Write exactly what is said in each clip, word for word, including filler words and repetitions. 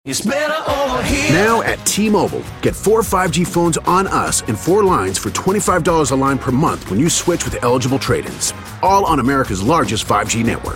It's better over here. Now at T-Mobile, get four five G phones on us and four lines for twenty-five dollars a line per month when you switch with eligible trade-ins. All on America's largest five G network.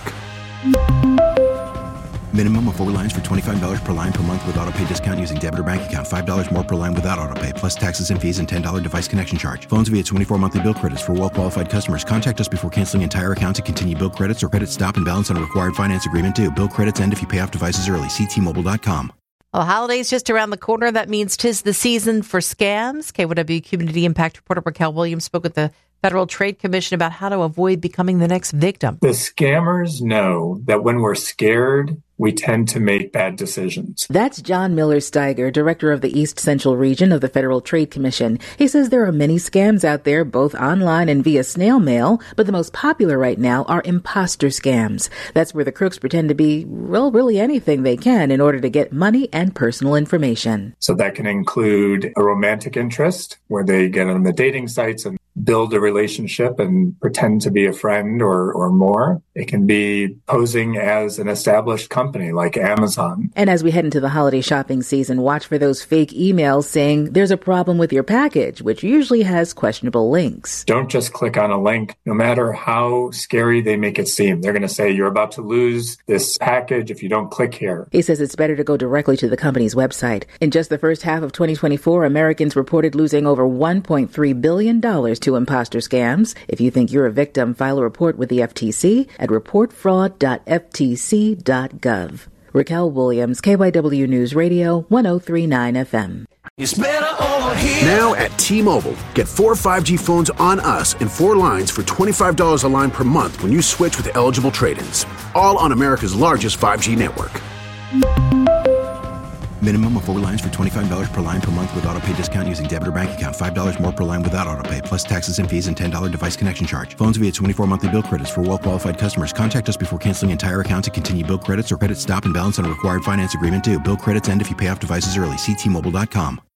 Minimum of four lines for twenty-five dollars per line per month with autopay discount using debit or bank account. five dollars more per line without autopay, plus taxes and fees and ten dollars device connection charge. Phones via twenty-four monthly bill credits for well-qualified customers. Contact us before canceling entire account to continue bill credits or credit stop and balance on a required finance agreement due. Bill credits end if you pay off devices early. See T Mobile dot com. Well, holidays just around the corner. That means 'tis the season for scams. K Y W Community Impact reporter Raquel Williams spoke with the Federal Trade Commission about how to avoid becoming the next victim. The scammers know that when we're scared, we tend to make bad decisions. That's John Miller Steiger, director of the East Central Region of the Federal Trade Commission. He says there are many scams out there, both online and via snail mail, but the most popular right now are imposter scams. That's where the crooks pretend to be, well, really anything they can in order to get money and personal information. So that can include a romantic interest, where they get on the dating sites and build a relationship and pretend to be a friend or, or more. It can be posing as an established company like Amazon. And as we head into the holiday shopping season, watch for those fake emails saying there's a problem with your package, which usually has questionable links. Don't just click on a link, no matter how scary they make it seem. They're going to say you're about to lose this package if you don't click here. He says it's better to go directly to the company's website. In just the first half of twenty twenty-four, Americans reported losing over one point three billion dollars to imposter scams. If you think you're a victim, file a report with the F T C at report fraud dot f t c dot gov. Raquel Williams, K Y W News Radio, one oh three point nine F M. It's better over here. Now at T-Mobile, get four five G phones on us and four lines for twenty-five dollars a line per month when you switch with eligible trade-ins. All on America's largest five G network. Minimum of four lines for twenty-five dollars per line per month with autopay discount using debit or bank account. five dollars more per line without autopay, plus taxes and fees and ten dollars device connection charge. Phones via twenty-four monthly bill credits for well-qualified customers. Contact us before canceling entire account to continue bill credits or credit stop and balance on a required finance agreement due. Bill credits end if you pay off devices early. See T Mobile dot com.